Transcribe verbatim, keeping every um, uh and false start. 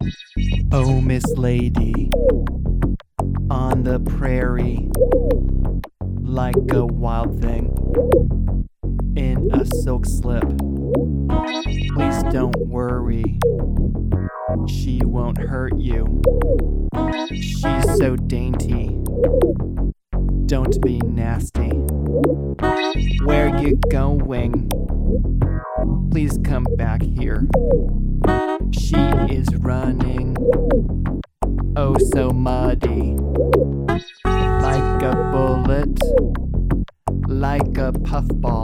Oh, Miss Lady, on the prairie, like a wild thing, in a silk slip. Please don't worry, she won't hurt you. She's so dainty, don't be nasty. Where you going? Please come back here. She is running, oh so muddy, like a bullet, like a puffball.